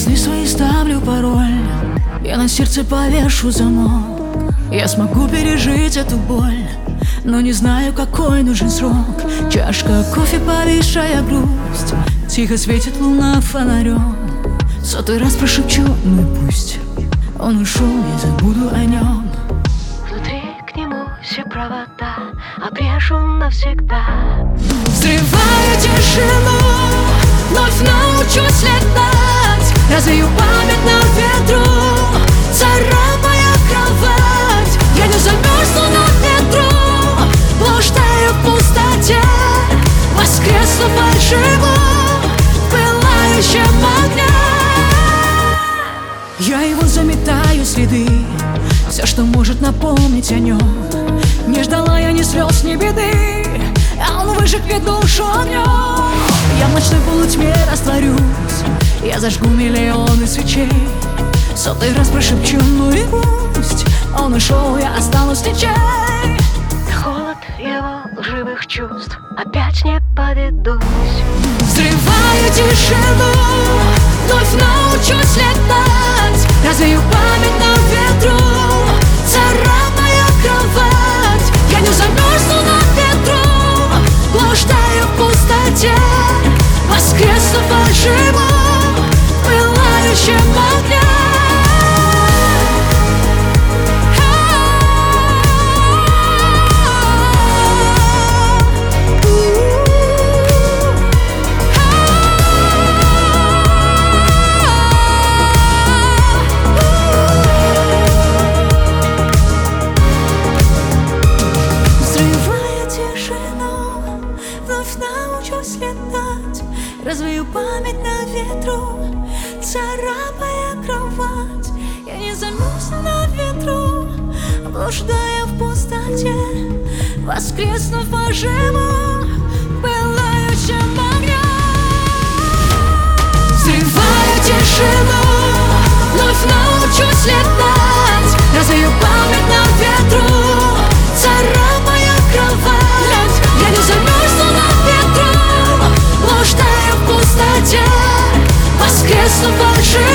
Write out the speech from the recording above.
сны свои ставлю пароль, я на сердце повешу замок. Я смогу пережить эту боль, но не знаю, какой нужен срок. Чашка кофе, повисшая грусть, тихо светит луна фонарем. Сотый раз прошепчу, ну пусть он ушел, я забуду о нем. Внутри к нему все провода обрежу навсегда. Взрывая тишину, вновь научусь летать. Развею память на ветру, царапая кровать. Я не замерзну на ветру, блуждая в пустоте. Воскресну фальшиво в пылающем огне. Я его заметаю следы, все, что может напомнить о нем. Не ждала я ни слез, ни беды, а он выжег мне душу огнем. Я в ночной полутьме растворюсь, я зажгу миллионы свечей. Сотый раз прошепчу, ну и пусть он ушел, я останусь течей. Холод его лживых чувств, опять не поведусь. Взрываю тишину, вновь научусь летать. Развею память на ветру, царапая кровать. Я не замерзну на ветру, блуждая в пустоте. Воскресну фальшиво в пылающем огне. Научусь летать, развею память на ветру, царапая кровать. Я не замерзну на ветру, блуждая в пустоте. Воскресну фальшиво в пылающем огне. Взрывая тишину, вновь научусь летать. Развею память на ветру, царапая кровать. Я не замерзну на ветру, блуждая в пустоте. Воскресну фальшиво